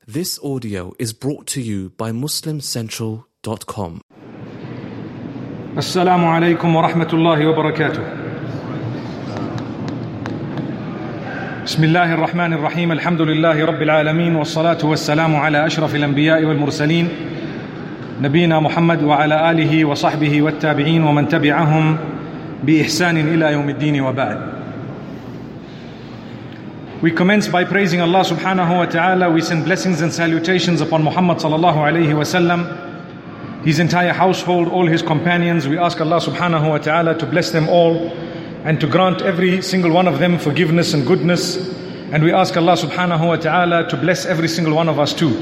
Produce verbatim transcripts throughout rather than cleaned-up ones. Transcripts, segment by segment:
This audio is brought to you by muslim central dot com. Assalamu alaikum wa rahmatullahi wa barakatuh. Bismillahir Rahmanir Rahim. Alhamdulillahi Rabbil Alameen. Wassalatu wassalamu ala ashrafil anbiya'i wal mursaleen. Nabina Muhammad wa ala alihi wa sahbihi wa tabi'een wa man tabi'ahum bi ihsanin ila yawmiddin wa ba'd. We commence by praising Allah subhanahu wa ta'ala. We send blessings and salutations upon Muhammad sallallahu alayhi wa sallam, his entire household, all his companions. We ask Allah subhanahu wa ta'ala to bless them all and to grant every single one of them forgiveness and goodness. And we ask Allah subhanahu wa ta'ala to bless every single one of us too.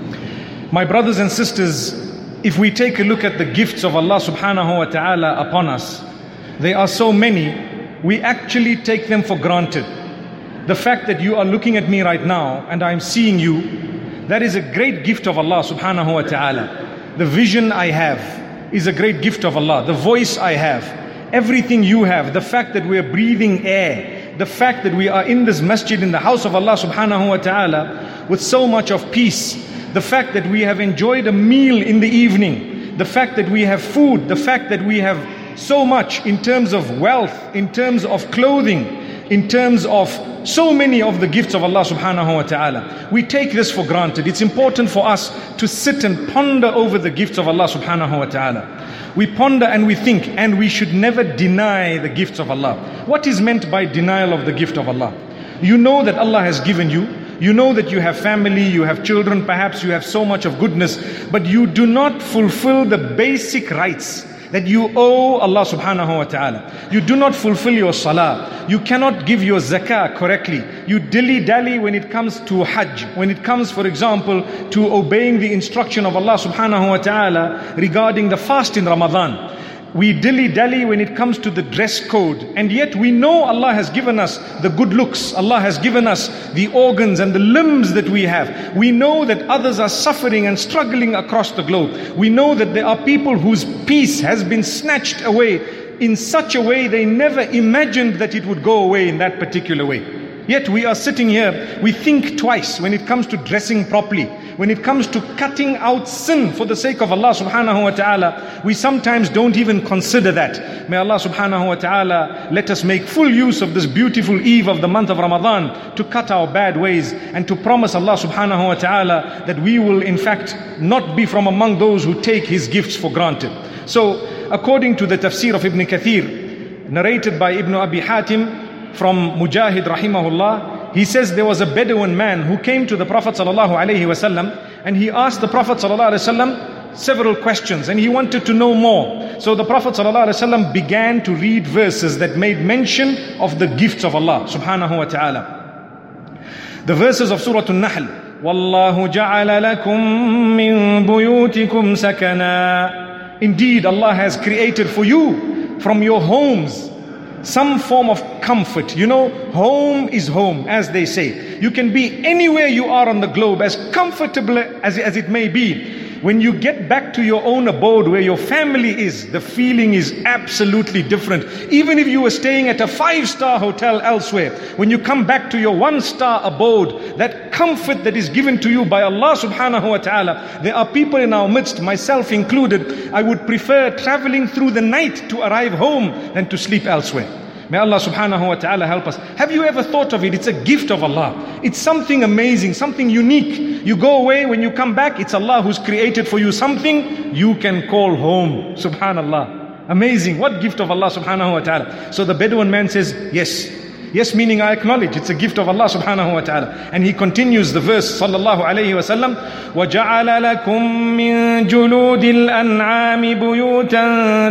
My brothers and sisters, if we take a look at the gifts of Allah subhanahu wa ta'ala upon us, they are so many, we actually take them for granted. The fact that you are looking at me right now and I'm seeing you, that is a great gift of Allah subhanahu wa ta'ala. The vision I have is a great gift of Allah. The voice I have, everything you have, the fact that we are breathing air, the fact that we are in this masjid in the house of Allah subhanahu wa ta'ala with so much of peace, the fact that we have enjoyed a meal in the evening, the fact that we have food, the fact that we have so much in terms of wealth, in terms of clothing, in terms of so many of the gifts of Allah subhanahu wa ta'ala. We take this for granted. It's important for us to sit and ponder over the gifts of Allah subhanahu wa ta'ala. We ponder and we think, and we should never deny the gifts of Allah. What is meant by denial of the gift of Allah? You know that Allah has given you. You know that you have family, you have children, perhaps you have so much of goodness, but you do not fulfill the basic rights that you owe Allah subhanahu wa ta'ala. You do not fulfill your salah. You cannot give your zakah correctly. You dilly-dally when it comes to hajj. When it comes, for example, to obeying the instruction of Allah subhanahu wa ta'ala regarding the fast in Ramadan. We dilly-dally when it comes to the dress code. And yet we know Allah has given us the good looks. Allah has given us the organs and the limbs that we have. We know that others are suffering and struggling across the globe. We know that there are people whose peace has been snatched away in such a way they never imagined that it would go away in that particular way. Yet we are sitting here, we think twice when it comes to dressing properly. When it comes to cutting out sin for the sake of Allah subhanahu wa ta'ala, we sometimes don't even consider that. May Allah subhanahu wa ta'ala let us make full use of this beautiful eve of the month of Ramadan to cut our bad ways and to promise Allah subhanahu wa ta'ala that we will in fact not be from among those who take His gifts for granted. So according to the tafsir of Ibn Kathir, narrated by Ibn Abi Hatim from Mujahid rahimahullah, he says there was a Bedouin man who came to the Prophet sallallahu alaihi wasallam and he asked the Prophet sallallahu alaihi wasallam several questions and he wanted to know more. So the Prophet sallallahu alaihi wasallam began to read verses that made mention of the gifts of Allah subhanahu wa ta'ala. The verses of Surah An-Nahl, وَاللَّهُ جَعَلَ لَكُم مِّن بُيُوتِكُمْ سَكَنًا. Indeed, Allah has created for you from your homes some form of comfort. You know, home is home, as they say. You can be anywhere you are on the globe, as comfortable as, as it may be. When you get back to your own abode where your family is, the feeling is absolutely different. Even if you were staying at a five-star hotel elsewhere, when you come back to your one-star abode, that comfort that is given to you by Allah subhanahu wa ta'ala. There are people in our midst, myself included, I would prefer traveling through the night to arrive home than to sleep elsewhere. May Allah subhanahu wa ta'ala help us. Have you ever thought of it? It's a gift of Allah. It's something amazing, something unique. You go away, when you come back, it's Allah who's created for you something you can call home. Subhanallah. Amazing. What gift of Allah subhanahu wa ta'ala. So the Bedouin man says, yes. Yes, meaning I acknowledge it's a gift of Allah subhanahu wa ta'ala. And he continues the verse, sallallahu alayhi wa sallam, وَجَعَلَ لَكُم مِّن جُلُودِ الْأَنْعَامِ بُيُوتًا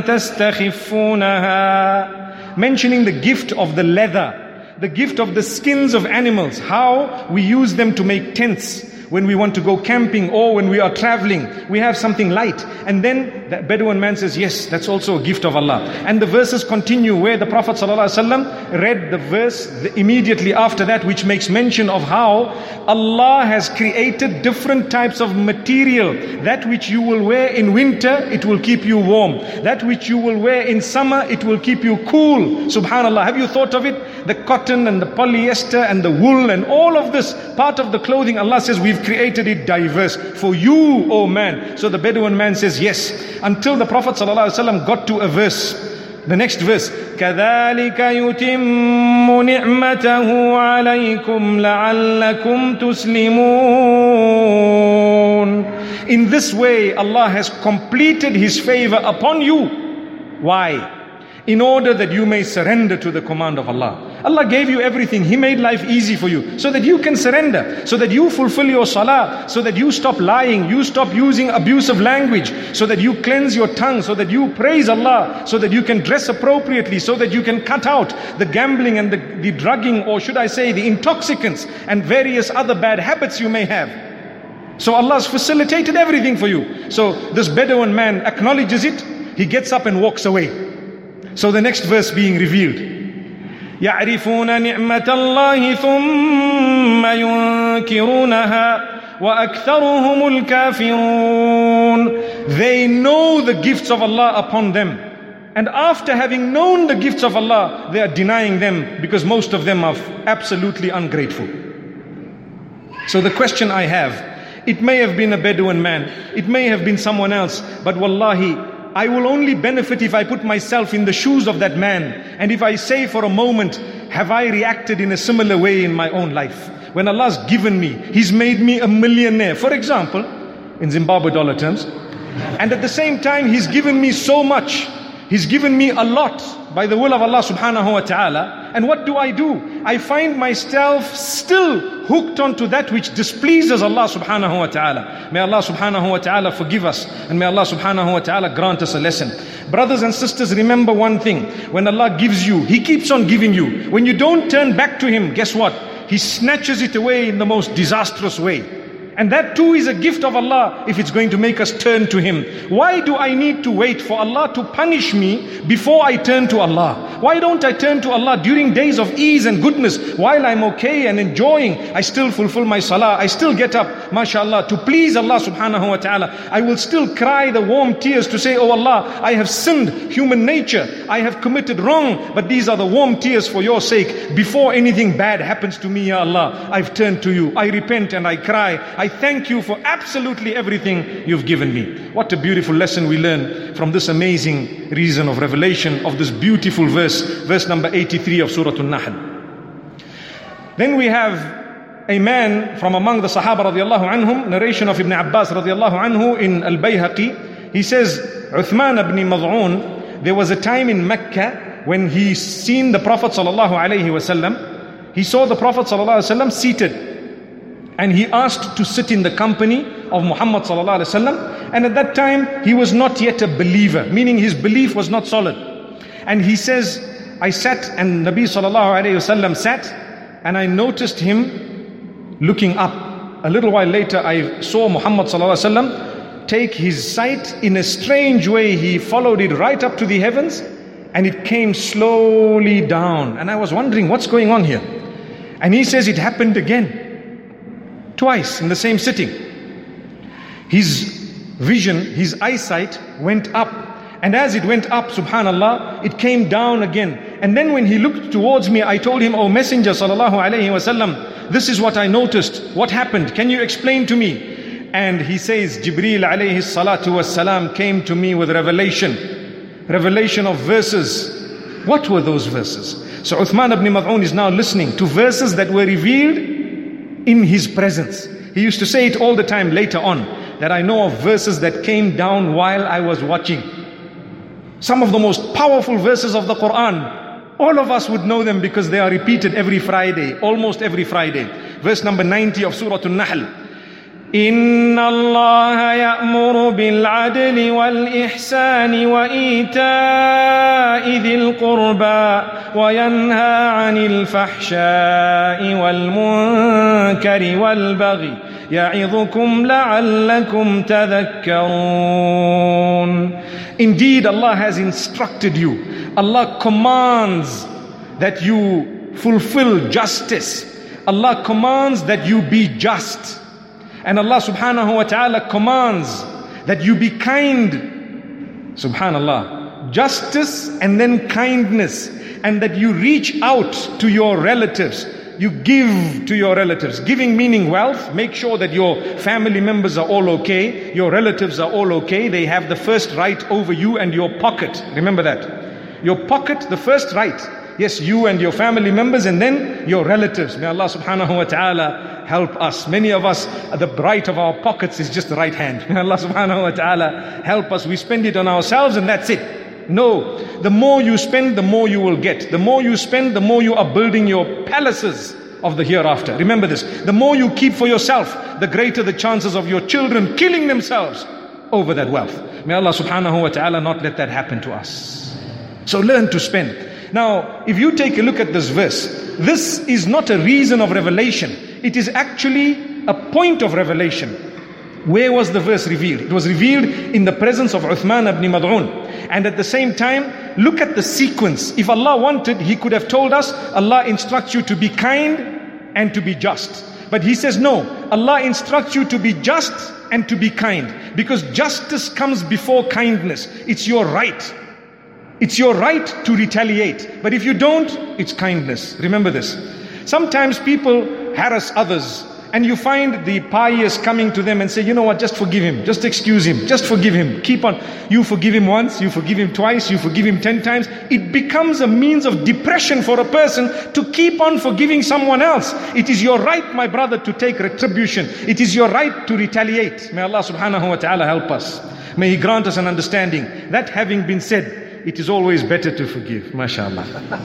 تَسْتَخِفُّونَهَا. Mentioning the gift of the leather, the gift of the skins of animals, how we use them to make tents when we want to go camping or when we are traveling. We have something light, and then The Bedouin man says, yes, that's also a gift of Allah. And the verses continue where the Prophet ﷺ read the verse immediately after that, which makes mention of how Allah has created different types of material. That which you will wear in winter, it will keep you warm. That which you will wear in summer, it will keep you cool. Subhanallah, have you thought of it? The cotton and the polyester and the wool and all of this part of the clothing, Allah says we've created it diverse for you, O man. So the Bedouin man says yes, until the Prophet ﷺ got to a verse, the next verse, كَذَلِكَ يُتِمُّ نِعْمَتَهُ عَلَيْكُمْ لَعَلَّكُمْ تُسْلِمُونَ. In this way Allah has completed His favor upon you. Why? In order that you may surrender to the command of Allah. Allah gave you everything. He made life easy for you so that you can surrender, so that you fulfill your salah, so that you stop lying, you stop using abusive language, so that you cleanse your tongue, so that you praise Allah, so that you can dress appropriately, so that you can cut out the gambling and the, the drugging, or should I say the intoxicants and various other bad habits you may have. So Allah has facilitated everything for you. So this Bedouin man acknowledges it. He gets up and walks away. So the next verse being revealed, يَعْرِفُونَ نِعْمَةَ اللَّهِ ثُمَّ يُنْكِرُونَهَا وَأَكْثَرُهُمُ الْكَافِرُونَ. They know the gifts of Allah upon them, and after having known the gifts of Allah, they are denying them, because most of them are absolutely ungrateful. So the question I have, it may have been a Bedouin man, it may have been someone else, but wallahi, I will only benefit if I put myself in the shoes of that man. And if I say for a moment, have I reacted in a similar way in my own life? When Allah's given me, He's made me a millionaire, for example, in Zimbabwe dollar terms. And at the same time, He's given me so much. He's given me a lot by the will of Allah subhanahu wa ta'ala. And what do I do? I find myself still hooked onto that which displeases Allah subhanahu wa ta'ala. May Allah subhanahu wa ta'ala forgive us, and may Allah subhanahu wa ta'ala grant us a lesson. Brothers and sisters, remember one thing. When Allah gives you, He keeps on giving you. When you don't turn back to Him, guess what? He snatches it away in the most disastrous way. And that too is a gift of Allah if it's going to make us turn to Him. Why do I need to wait for Allah to punish me before I turn to Allah? Why don't I turn to Allah during days of ease and goodness, while I'm okay and enjoying? I still fulfill my salah, I still get up, mashallah, to please Allah subhanahu wa ta'ala. I will still cry the warm tears to say, oh Allah, I have sinned, human nature, I have committed wrong, but these are the warm tears for your sake. Before anything bad happens to me, ya Allah, I've turned to you. I repent and I cry. I thank you for absolutely everything you've given me. What a beautiful lesson we learn from this amazing reason of revelation of this beautiful verse, verse number eighty-three of Surah An-Nahl. Then we have a man from among the Sahaba radiallahu anhum, narration of Ibn Abbas radiallahu anhu in Al-Bayhaqi. He says, Uthman ibn Mad'un, there was a time in Mecca when he seen the Prophet sallallahu alayhi wasallam. He saw the Prophet sallallahu alayhi wasallam seated, and he asked to sit in the company of Muhammad sallallahu alaihi wasallam. And at that time, he was not yet a believer, meaning his belief was not solid. And he says, I sat, and Nabi sallallahu alaihi wasallam sat, and I noticed him looking up. A little while later, I saw Muhammad sallallahu alaihi wasallam take his sight in a strange way. He followed it right up to the heavens, and it came slowly down. And I was wondering, what's going on here? And he says it happened again. Twice in the same sitting. His vision, his eyesight went up. And as it went up, subhanallah, it came down again. And then when he looked towards me, I told him, O Messenger sallallahu alayhi wasallam, this is what I noticed. What happened? Can you explain to me? And he says, Jibreel alayhi salatu wassalam came to me with revelation. Revelation of verses. What were those verses? So Uthman ibn Mad'un is now listening to verses that were revealed in his presence. He used to say it all the time later on, that I know of verses that came down while I was watching. Some of the most powerful verses of the Quran. All of us would know them because they are repeated every Friday, almost every Friday. Verse number ninety of Surah An-Nahl. إِنَّ اللَّهَ يَأْمُرُ بِالْعَدْلِ وَالْإِحْسَانِ وَإِيتَاءِ ذِي الْقُرْبَى وَيَنْهَى عَنِ الْفَحْشَاءِ وَالْمُنكَرِ وَالْبَغْيِ يَعِظُكُمْ لَعَلَّكُمْ تَذَكَّرُونَ. Indeed, Allah has instructed you. Allah commands that you fulfill justice. Allah commands that you be just. And Allah subhanahu wa ta'ala commands that you be kind. Subhanallah. Justice and then kindness. And that you reach out to your relatives. You give to your relatives. Giving meaning wealth. Make sure that your family members are all okay. Your relatives are all okay. They have the first right over you and your pocket. Remember that. Your pocket, the first right. Yes, you and your family members, and then your relatives. May Allah subhanahu wa ta'ala help us. Many of us, the right of our pockets is just the right hand. May Allah subhanahu wa ta'ala help us. We spend it on ourselves and that's it. No, the more you spend, the more you will get. The more you spend, the more you are building your palaces of the hereafter. Remember this. The more you keep for yourself, the greater the chances of your children killing themselves over that wealth. May Allah subhanahu wa ta'ala not let that happen to us. So learn to spend. Now, if you take a look at this verse, this is not a reason of revelation. It is actually a point of revelation. Where was the verse revealed? It was revealed in the presence of Uthman ibn Mad'un. And at the same time, look at the sequence. If Allah wanted, He could have told us, Allah instructs you to be kind and to be just. But He says, no, Allah instructs you to be just and to be kind. Because justice comes before kindness. It's your right. It's your right to retaliate. But if you don't, it's kindness. Remember this. Sometimes people harass others. And you find the pious coming to them and say, you know what, just forgive him. Just excuse him. Just forgive him. Keep on. You forgive him once. You forgive him twice. You forgive him ten times. It becomes a means of depression for a person to keep on forgiving someone else. It is your right, my brother, to take retribution. It is your right to retaliate. May Allah subhanahu wa ta'ala help us. May He grant us an understanding. That having been said, it is always better to forgive. MashaAllah.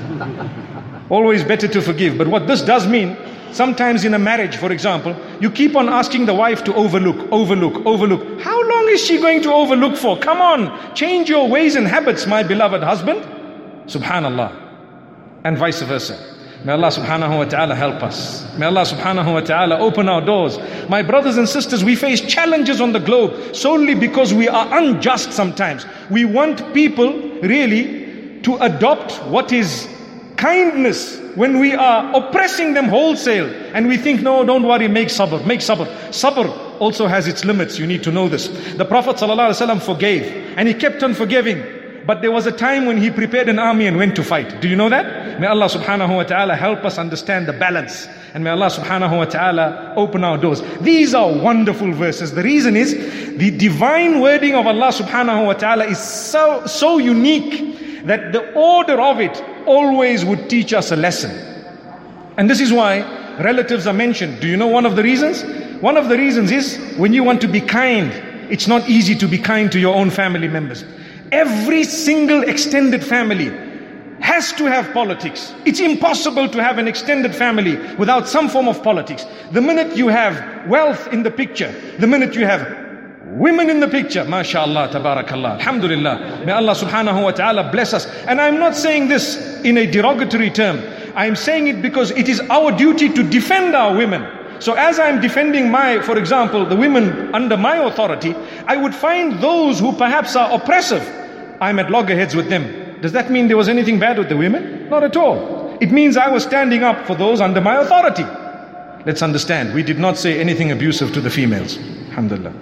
Always better to forgive. But what this does mean, sometimes in a marriage, for example, you keep on asking the wife to overlook, overlook, overlook. How long is she going to overlook for? Come on, change your ways and habits, my beloved husband. Subhanallah. And vice versa. May Allah subhanahu wa ta'ala help us. May Allah subhanahu wa ta'ala open our doors. My brothers and sisters, we face challenges on the globe solely because we are unjust sometimes. We want people really to adopt what is kindness when we are oppressing them wholesale. And we think, no, don't worry, make sabr, make sabr. Sabr also has its limits. You need to know this. The Prophet ﷺ forgave and he kept on forgiving. But there was a time when he prepared an army and went to fight. Do you know that? May Allah subhanahu wa ta'ala help us understand the balance. And may Allah subhanahu wa ta'ala open our doors. These are wonderful verses. The reason is, the divine wording of Allah subhanahu wa ta'ala is so, so unique that the order of it always would teach us a lesson. And this is why relatives are mentioned. Do you know one of the reasons? One of the reasons is, when you want to be kind, it's not easy to be kind to your own family members. Every single extended family has to have politics. It's impossible to have an extended family without some form of politics. The minute you have wealth in the picture, the minute you have women in the picture, mashallah, tabarakallah, alhamdulillah. May Allah subhanahu wa ta'ala bless us. And I'm not saying this in a derogatory term. I'm saying it because it is our duty to defend our women. So as I'm defending my, for example, the women under my authority, I would find those who perhaps are oppressive. I'm at loggerheads with them. Does that mean there was anything bad with the women? Not at all. It means I was standing up for those under my authority. Let's understand, we did not say anything abusive to the females. Alhamdulillah.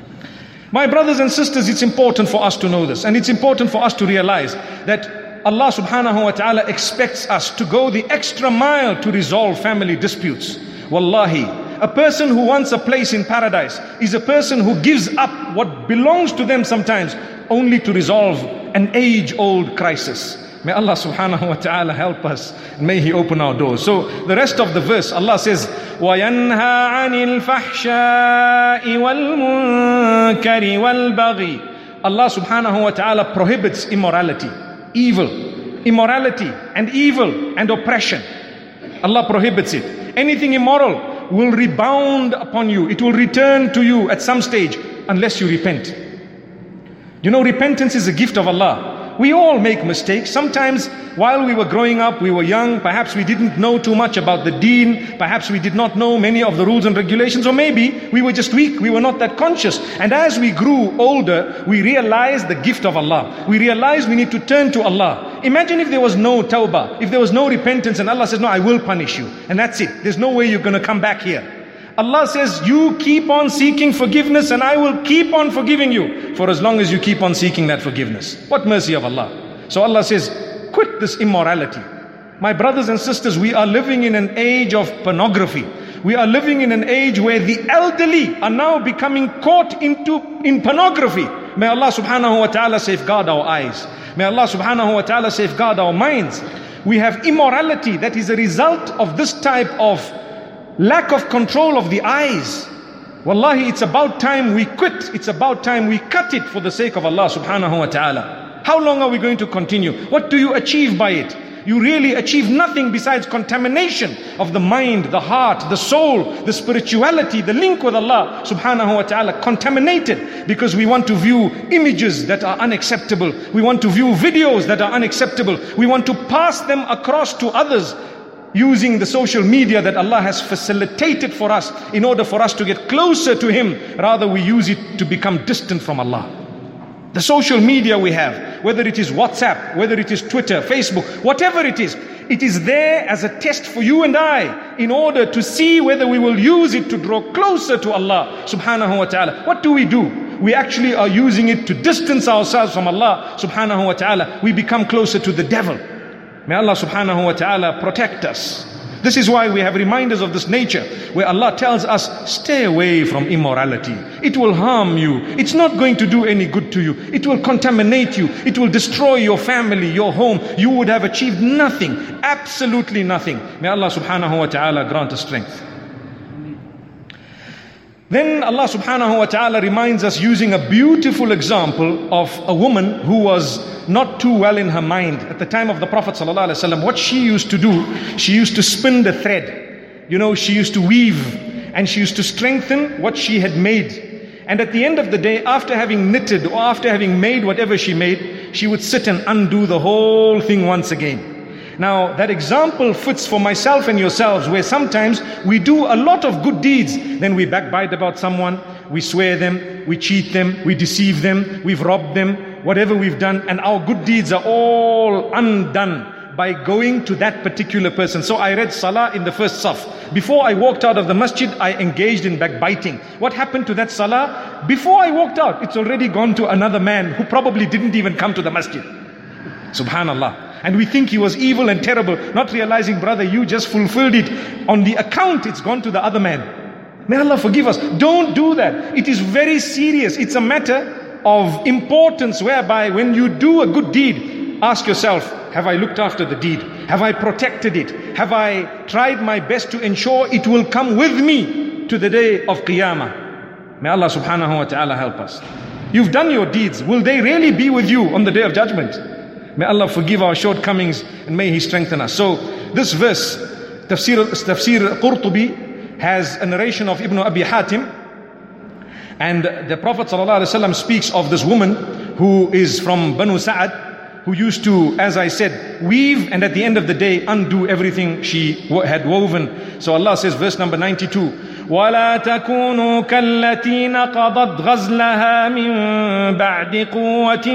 My brothers and sisters, it's important for us to know this. And it's important for us to realize that Allah subhanahu wa ta'ala expects us to go the extra mile to resolve family disputes. Wallahi, a person who wants a place in paradise is a person who gives up what belongs to them sometimes only to resolve an age-old crisis. May Allah subhanahu wa ta'ala help us. And may He open our doors. So the rest of the verse, Allah says, وَيَنْهَى عَنِ الْفَحْشَاءِ وَالْمُنْكَرِ وَالْبَغِي. Allah subhanahu wa ta'ala prohibits immorality, evil, immorality and evil and oppression. Allah prohibits it. Anything immoral will rebound upon you. It will return to you at some stage unless you repent. You know, repentance is a gift of Allah. We all make mistakes. Sometimes while we were growing up, we were young, perhaps we didn't know too much about the deen, perhaps we did not know many of the rules and regulations, or maybe we were just weak, we were not that conscious. And as we grew older, we realized the gift of Allah. We realized we need to turn to Allah. Imagine if there was no tawbah, if there was no repentance, and Allah says, no, I will punish you. And that's it. There's no way you're going to come back here. Allah says, you keep on seeking forgiveness and I will keep on forgiving you for as long as you keep on seeking that forgiveness. What mercy of Allah. So Allah says, quit this immorality. My brothers and sisters, we are living in an age of pornography. We are living in an age where the elderly are now becoming caught into in pornography. May Allah subhanahu wa ta'ala safeguard our eyes. May Allah subhanahu wa ta'ala safeguard our minds. We have immorality that is a result of this type of lack of control of the eyes. Wallahi, it's about time we quit. It's about time we cut it for the sake of Allah subhanahu wa ta'ala. How long are we going to continue? What do you achieve by it? You really achieve nothing besides contamination of the mind, the heart, the soul, the spirituality, the link with Allah subhanahu wa ta'ala, contaminated because we want to view images that are unacceptable. We want to view videos that are unacceptable. We want to pass them across to others using the social media that Allah has facilitated for us in order for us to get closer to Him. Rather, we use it to become distant from Allah. The social media we have, whether it is WhatsApp, whether it is Twitter, Facebook, whatever it is, it is there as a test for you and I in order to see whether we will use it to draw closer to Allah subhanahu wa ta'ala. What do we do? We actually are using it to distance ourselves from Allah subhanahu wa ta'ala. We become closer to the devil. May Allah subhanahu wa ta'ala protect us. This is why we have reminders of this nature where Allah tells us, stay away from immorality. It will harm you. It's not going to do any good to you. It will contaminate you. It will destroy your family, your home. You would have achieved nothing, absolutely nothing. May Allah subhanahu wa ta'ala grant us strength. Then Allah subhanahu wa ta'ala reminds us using a beautiful example of a woman who was not too well in her mind. At the time of the Prophet sallallahu alaihi wasallam, what she used to do, she used to spin the thread. You know, she used to weave and she used to strengthen what she had made. And at the end of the day, after having knitted or after having made whatever she made, she would sit and undo the whole thing once again. Now, that example fits for myself and yourselves, where sometimes we do a lot of good deeds, then we backbite about someone, we swear them, we cheat them, we deceive them, we've robbed them, whatever we've done, and our good deeds are all undone by going to that particular person. So I read Salah in the first saf. Before I walked out of the masjid, I engaged in backbiting. What happened to that Salah? Before I walked out, it's already gone to another man who probably didn't even come to the masjid. Subhanallah. And we think he was evil and terrible, not realizing, brother, you just fulfilled it. On the account, it's gone to the other man. May Allah forgive us. Don't do that. It is very serious. It's a matter of importance whereby when you do a good deed, ask yourself, have I looked after the deed? Have I protected it? Have I tried my best to ensure it will come with me to the day of Qiyamah? May Allah subhanahu wa ta'ala help us. You've done your deeds. Will they really be with you on the day of judgment? May Allah forgive our shortcomings and may He strengthen us. So this verse, Tafsir, Tafsir Qurtubi, has a narration of Ibn Abi Hatim. And the Prophet ﷺ speaks of this woman who is from Banu Sa'ad, who used to, as I said, weave and at the end of the day undo everything she had woven. So Allah says, verse number ninety-two, وَلَا تَكُونُوا كَالَّتِي نَقَضَتْ غَزْلَهَا مِنْ بَعْدِ قُوَّةٍ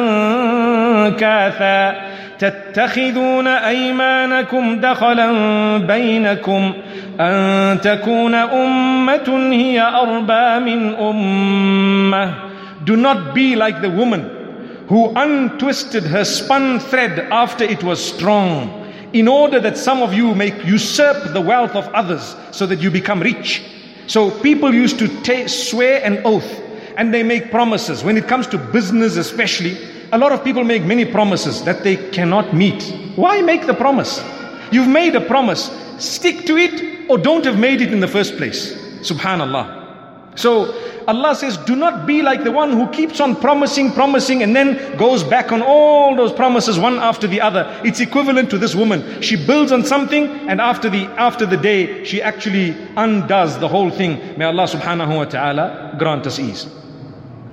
أَنْكَاثًا تَتَّخِذُونَ أَيْمَانَكُمْ دَخَلًا بَيْنَكُمْ أَنْ تَكُونَ أُمَّةٌ هِيَ أَرْبَى مِنْ أُمَّةٍ. Do not be like the woman who untwisted her spun thread after it was strong, in order that some of you may usurp the wealth of others so that you become rich. So people used to ta- swear an oath and they make promises. When it comes to business especially, a lot of people make many promises that they cannot meet. Why make the promise? You've made a promise. Stick to it or don't have made it in the first place. Subhanallah. So Allah says, do not be like the one who keeps on promising, promising, and then goes back on all those promises one after the other. It's equivalent to this woman. She builds on something, and after the after the day, she actually undoes the whole thing. May Allah subhanahu wa ta'ala grant us ease.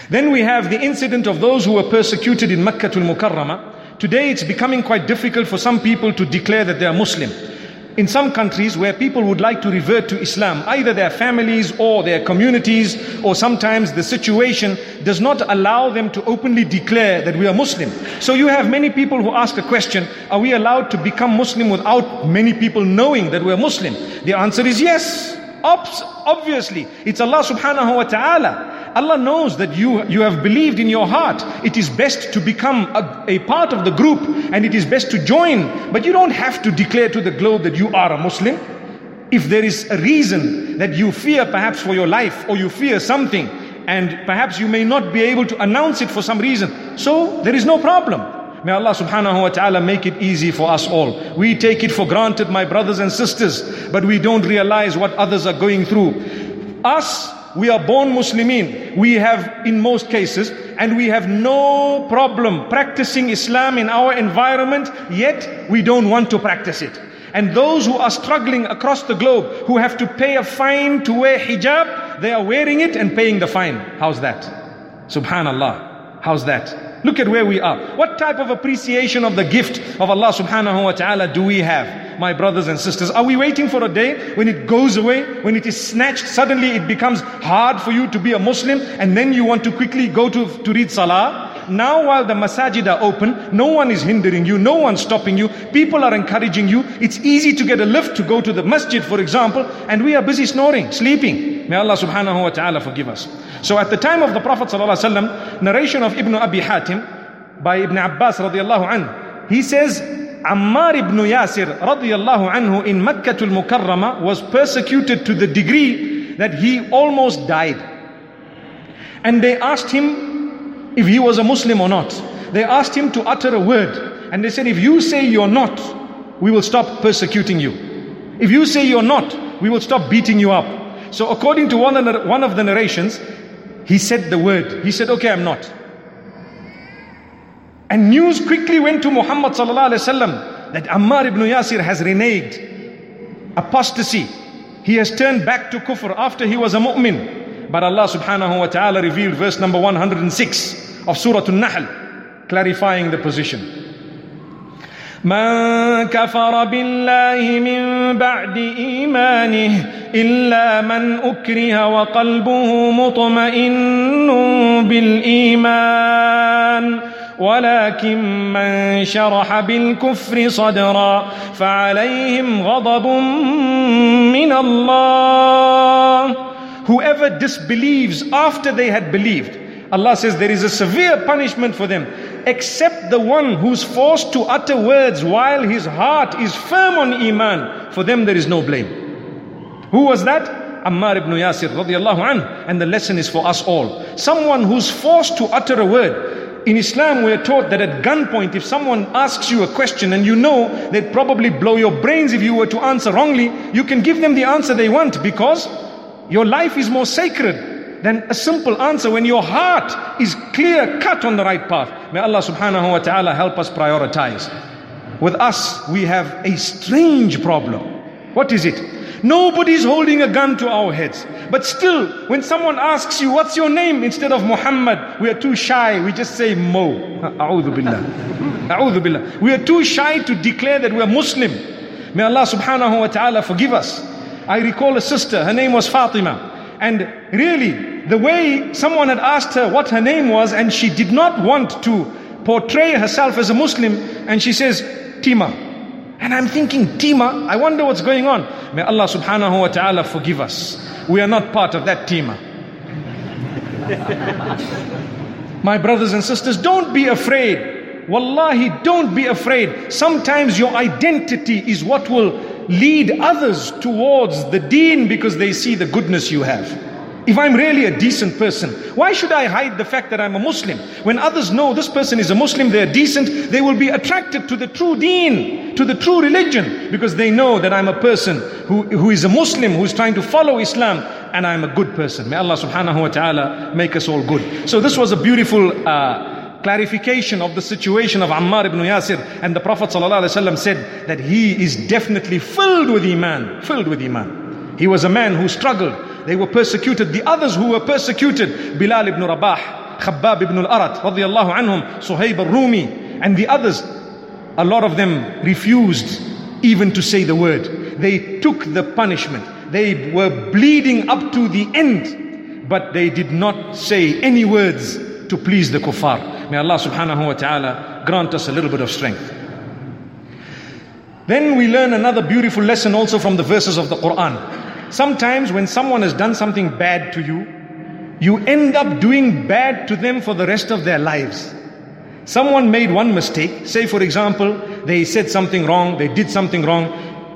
Then we have the incident of those who were persecuted in Makkah al-Mukarramah. Today it's becoming quite difficult for some people to declare that they are Muslim. In some countries where people would like to revert to Islam, either their families or their communities, or sometimes the situation does not allow them to openly declare that we are Muslim. So you have many people who ask a question, are we allowed to become Muslim without many people knowing that we are Muslim? The answer is yes. Obviously, it's Allah subhanahu wa ta'ala. Allah knows that you, you have believed in your heart. It is best to become a, a part of the group, and it is best to join. But you don't have to declare to the globe that you are a Muslim. If there is a reason that you fear perhaps for your life, or you fear something, and perhaps you may not be able to announce it for some reason, so there is no problem. May Allah subhanahu wa ta'ala make it easy for us all. We take it for granted, my brothers and sisters, but we don't realize what others are going through. Us, we are born Muslimin. We have, in most cases, and we have no problem practicing Islam in our environment, yet we don't want to practice it. And those who are struggling across the globe, who have to pay a fine to wear hijab, they are wearing it and paying the fine. How's that? Subhanallah. How's that? Look at where we are. What type of appreciation of the gift of Allah subhanahu wa ta'ala do we have, my brothers and sisters? Are we waiting for a day when it goes away, when it is snatched, suddenly it becomes hard for you to be a Muslim, and then you want to quickly go to, to read salah? Now while the masajid are open, no one is hindering you, no one stopping you, people are encouraging you. It's easy to get a lift to go to the masjid, for example, and we are busy snoring, sleeping. May Allah subhanahu wa ta'ala forgive us. So at the time of the Prophet sallallahu alaihi wasallam, narration of Ibn Abi Hatim by Ibn Abbas radiallahu anhu, he says, Ammar ibn Yasir radiallahu anhu in Makkah al-Mukarramah was persecuted to the degree that he almost died. And they asked him if he was a Muslim or not. They asked him to utter a word. And they said, if you say you're not, we will stop persecuting you. If you say you're not, we will stop beating you up. So according to one of the narrations, he said the word. He said, okay, I'm not. And news quickly went to Muhammad sallallahu alaihi wasallam that Ammar ibn Yasir has reneged, apostasy. He has turned back to kufr after he was a mu'min. But Allah subhanahu wa ta'ala revealed verse number one hundred six of Surah An-Nahl, clarifying the position. من كفر بالله من بعد إيمانه إلا من أكره وقلبه مطمئن بالإيمان ولكن من شرح بالكفر صدرا فعليهم غضب من الله. Whoever disbelieves after they had believed, Allah says there is a severe punishment for them, except the one who's forced to utter words while his heart is firm on Iman. For them there is no blame. Who was that? Ammar ibn Yasir radiallahu anhu. And the lesson is for us all. Someone who's forced to utter a word. In Islam we are taught that at gunpoint, if someone asks you a question and you know they'd probably blow your brains if you were to answer wrongly, you can give them the answer they want, because your life is more sacred than a simple answer when your heart is clear cut on the right path. May Allah subhanahu wa ta'ala help us prioritize. With us, we have a strange problem. What is it? Nobody's holding a gun to our heads. But still, when someone asks you, what's your name? Instead of Muhammad, we are too shy. We just say Mo. A'udhu billah. A'udhu billah. We are too shy to declare that we are Muslim. May Allah subhanahu wa ta'ala forgive us. I recall a sister, her name was Fatima. And really, the way someone had asked her what her name was, and she did not want to portray herself as a Muslim, and she says, Tima. And I'm thinking, Tima, I wonder what's going on. May Allah subhanahu wa ta'ala forgive us. We are not part of that Tima. My brothers and sisters, don't be afraid. Wallahi, don't be afraid. Sometimes your identity is what will lead others towards the deen, because they see the goodness you have. If I'm really a decent person, why should I hide the fact that I'm a Muslim? When others know this person is a Muslim, they're decent, they will be attracted to the true deen, to the true religion, because they know that I'm a person who, who is a Muslim, who's trying to follow Islam, and I'm a good person. May Allah subhanahu wa ta'ala make us all good. So this was a beautiful uh, clarification of the situation of Ammar ibn Yasir, and the Prophet ﷺ said that he is definitely filled with Iman, filled with Iman. He was a man who struggled. They were persecuted. The others who were persecuted, Bilal ibn Rabah, Khabbab ibn al-Arat, radiyallahu anhum, Suhaib al-Rumi, and the others, a lot of them refused even to say the word. They took the punishment. They were bleeding up to the end, but they did not say any words to please the kuffar. May Allah subhanahu wa ta'ala grant us a little bit of strength. Then we learn another beautiful lesson also from the verses of the Quran. Sometimes when someone has done something bad to you, you end up doing bad to them for the rest of their lives. Someone made one mistake, say for example, they said something wrong, they did something wrong.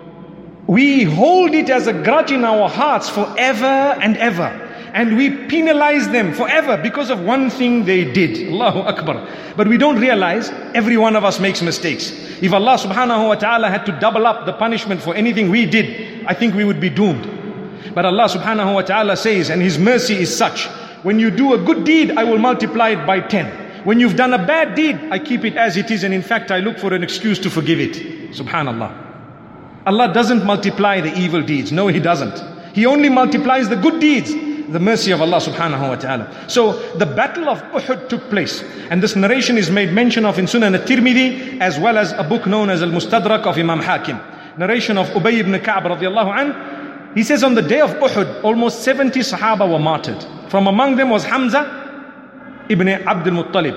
We hold it as a grudge in our hearts forever and ever. And we penalize them forever because of one thing they did. Allahu Akbar. But we don't realize every one of us makes mistakes. If Allah subhanahu wa ta'ala had to double up the punishment for anything we did, I think we would be doomed. But Allah subhanahu wa ta'ala says, and His mercy is such, when you do a good deed, I will multiply it by ten. When you've done a bad deed, I keep it as it is, and in fact I look for an excuse to forgive it. Subhanallah. Allah doesn't multiply the evil deeds. No, He doesn't. He only multiplies the good deeds. The mercy of Allah subhanahu wa ta'ala. So the battle of Uhud took place, and this narration is made mention of in Sunan al-Tirmidhi, as well as a book known as Al-Mustadrak of Imam Hakim. Narration of Ubay ibn Ka'b radiallahu anh. He says on the day of Uhud, almost seventy Sahaba were martyred. From among them was Hamza ibn Abdul Muttalib.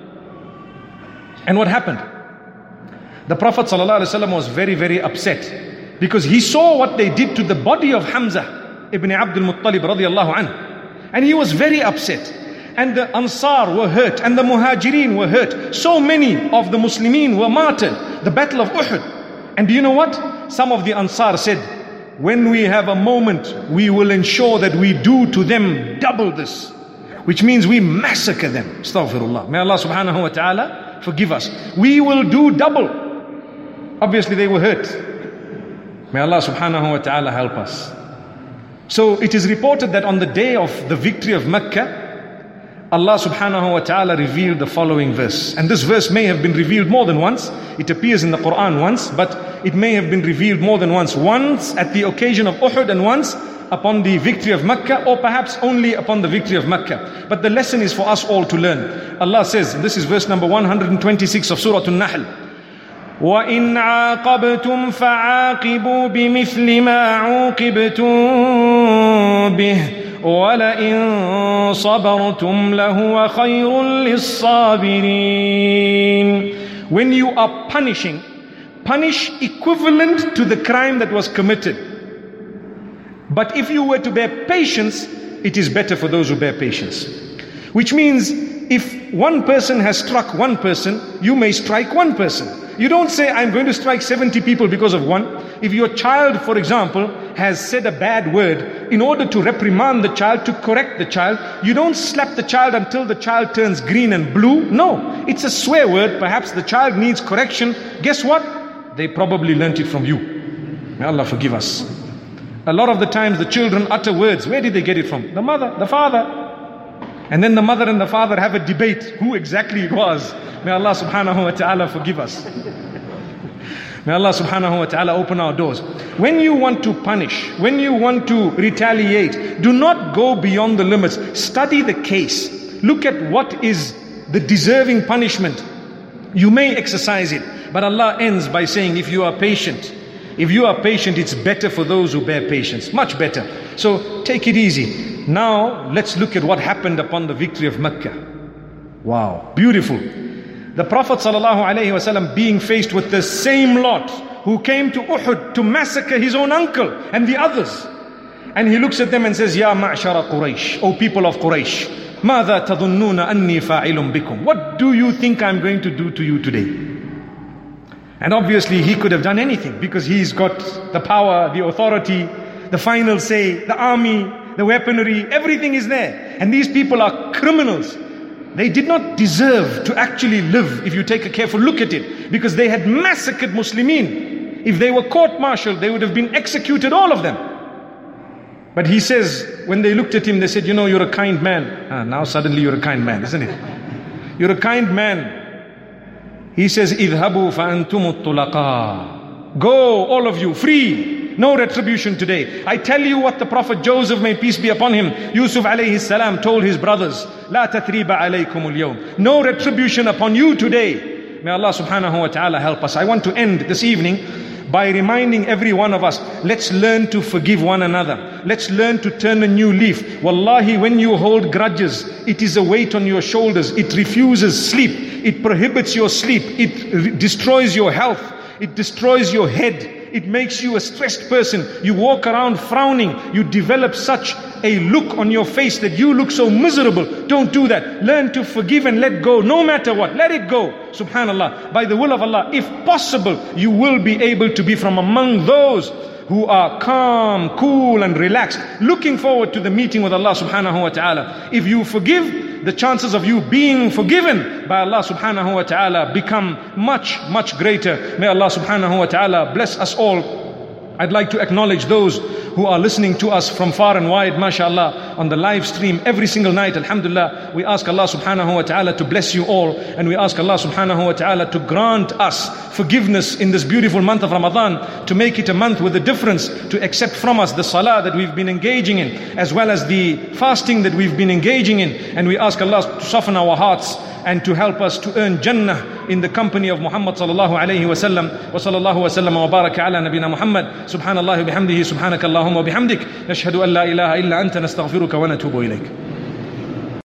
And what happened? The Prophet sallallahu alaihi wasallam was very, very upset because he saw what they did to the body of Hamza Ibn Abdul Muttalib radiallahu anhu. And he was very upset. And the Ansar were hurt, and the Muhajirin were hurt. So many of the Muslimin were martyred. The battle of Uhud. And do you know what? Some of the Ansar said, when we have a moment, we will ensure that we do to them double this. Which means we massacre them. Astaghfirullah. May Allah subhanahu wa ta'ala forgive us. We will do double. Obviously they were hurt. May Allah subhanahu wa ta'ala help us. So it is reported that on the day of the victory of Mecca, Allah subhanahu wa ta'ala revealed the following verse. And this verse may have been revealed more than once. It appears in the Quran once, but it may have been revealed more than once. Once at the occasion of Uhud, and once upon the victory of Mecca, or perhaps only upon the victory of Mecca. But the lesson is for us all to learn. Allah says, this is verse number one hundred twenty-six of Surah An-Nahl. وَإِنْ عَاقَبْتُمْ فَعَاقِبُوا بِمِثْلِ مَا عُوقِبْتُمْ بِهِ وَلَئِنْ صَبَرْتُمْ لَهُوَ خَيْرٌ لِلصَّابِرِينَ. When you are punishing, punish equivalent to the crime that was committed. But if you were to bear patience, it is better for those who bear patience. Which means, if one person has struck one person, you may strike one person. You don't say, I'm going to strike seventy people because of one. If your child, for example, has said a bad word, in order to reprimand the child, to correct the child, you don't slap the child until the child turns green and blue. No, it's a swear word. Perhaps the child needs correction. Guess what? They probably learnt it from you. May Allah forgive us. A lot of the times the children utter words. Where did they get it from? The mother, the father. And then the mother and the father have a debate who exactly it was. May Allah subhanahu wa ta'ala forgive us. May Allah subhanahu wa ta'ala open our doors. When you want to punish, when you want to retaliate, do not go beyond the limits. Study the case. Look at what is the deserving punishment. You may exercise it. But Allah ends by saying, if you are patient, if you are patient, it's better for those who bear patience. Much better. So take it easy. Now let's look at what happened upon the victory of Mecca. Wow, beautiful. The Prophet ﷺ being faced with the same lot who came to Uhud to massacre his own uncle and the others. And he looks at them and says, Ya ma'shara Quraysh, O people of Quraysh, ماذا تظنون أني فاعل بكم? What do you think I'm going to do to you today? And obviously he could have done anything because he's got the power, the authority, the final say, the army, the weaponry, everything is there. And these people are criminals. They did not deserve to actually live, if you take a careful look at it, because they had massacred Muslimin. If they were court-martialed, they would have been executed, all of them. But he says, when they looked at him, they said, you know, you're a kind man. Ah, now suddenly you're a kind man, isn't it? You're a kind man. He says, اذهبوا فأنتم الطلقاء. Go, all of you, free. No retribution today. I tell you what the Prophet Joseph, may peace be upon him, Yusuf alayhi salam, told his brothers. لا تثريب عليكم اليوم. No retribution upon you today. May Allah subhanahu wa ta'ala help us. I want to end this evening by reminding every one of us, let's learn to forgive one another. Let's learn to turn a new leaf. Wallahi, when you hold grudges, it is a weight on your shoulders. It refuses sleep. It prohibits your sleep. It re- destroys your health. It destroys your head. It makes you a stressed person. You walk around frowning. You develop such a look on your face that you look so miserable. Don't do that. Learn to forgive and let go, no matter what. Let it go. Subhanallah. By the will of Allah, if possible, you will be able to be from among those who are calm, cool and relaxed, looking forward to the meeting with Allah subhanahu wa ta'ala. If you forgive, the chances of you being forgiven by Allah subhanahu wa ta'ala become much, much greater. May Allah subhanahu wa ta'ala bless us all. I'd like to acknowledge those who are listening to us from far and wide, mashallah, on the live stream every single night, alhamdulillah. We ask Allah subhanahu wa ta'ala to bless you all, and we ask Allah subhanahu wa ta'ala to grant us forgiveness in this beautiful month of Ramadan, to make it a month with a difference, to accept from us the salah that we've been engaging in, as well as the fasting that we've been engaging in. And we ask Allah to soften our hearts and to help us to earn Jannah in the company of Muhammad sallallahu alayhi wa sallam. Wa sallallahu wa sallam wa baraka ala nabina Muhammad. Subhanallah wa bihamdihi, subhanaka Allahumma wa bihamdik. Nashhadu an la ilaha illa anta nastaghfiruka wa natubu ilayk.